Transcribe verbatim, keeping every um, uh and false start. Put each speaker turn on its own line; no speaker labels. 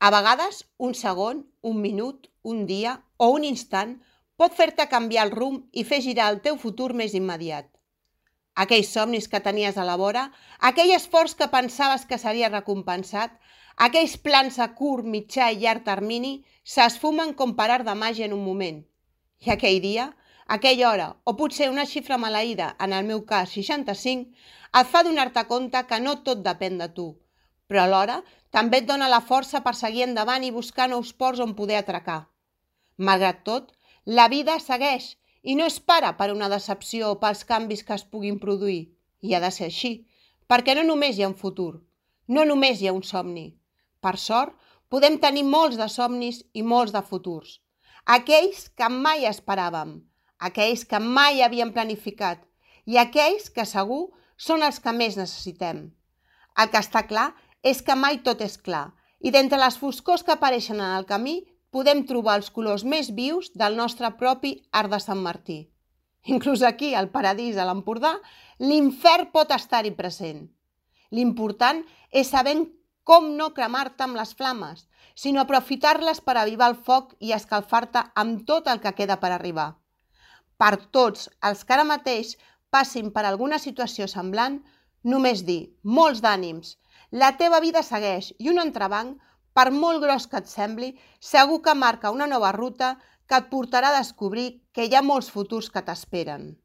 A vegades, un segon, un minut, un dia o un instant pot fer-te canviar el rumb i fer girar el teu futur més immediat. Aquells somnis que tenies a la vora, aquell esforç que pensaves que seria recompensat, aquells plans a curt, mitjà i llarg termini s'esfumen com per art de màgia en un moment. I aquell dia, aquella hora, o potser una xifra maleïda, en el meu cas seixanta-cinc, et fa donar-te compte que no tot depèn de tu, però alhora també et dona la força per seguir endavant i buscar nous ports on poder atracar. Malgrat tot, la vida segueix i no es para per una decepció o pels canvis que es puguin produir. I ha de ser així, perquè no només hi ha un futur, no només hi ha un somni. Per sort, podem tenir molts de somnis i molts de futurs. Aquells que mai esperàvem, aquells que mai havíem planificat i aquells que segur són els que més necessitem. El que està clar és que mai tot és clar i d'entre les foscors que apareixen en el camí podem trobar els colors més vius del nostre propi arc de Sant Martí. Inclús aquí, al paradís, a l'Empordà, l'infern pot estar-hi present. L'important és saber com no cremar-te amb les flames, sinó aprofitar-les per avivar el foc i escalfar-te amb tot el que queda per arribar. Per tots els que ara mateix passin per alguna situació semblant, només dir molts d'ànims. La teva vida segueix i un entrebanc, per molt gros que et sembli, segur que marca una nova ruta que et portarà a descobrir que hi ha molts futurs que t'esperen.